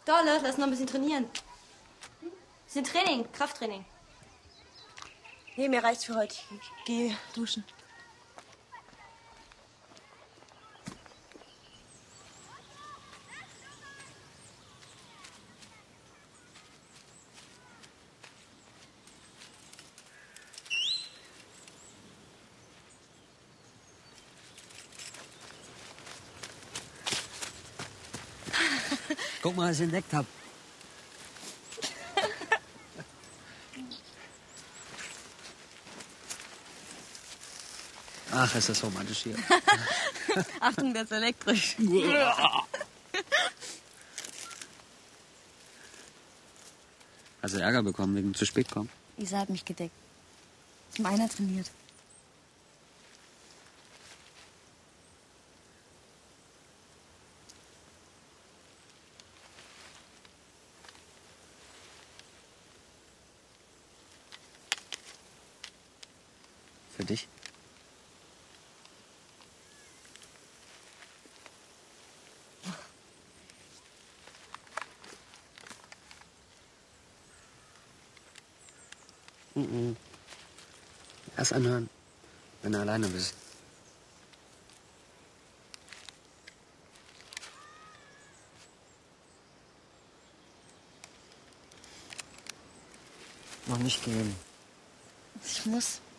Dolle, lass noch ein bisschen trainieren. Das ist ein Training, Krafttraining. Nee, mir reicht's für heute. Ich geh duschen. Guck mal, was ich entdeckt habe. Ach, ist das romantisch hier. Achtung, der ist elektrisch. Hast du Ärger bekommen wegen zu spät kommen? Isa hat mich gedeckt. Zum einer trainiert. Für dich? Erst anhören, wenn du alleine bist. Noch nicht gehen. Ich muss.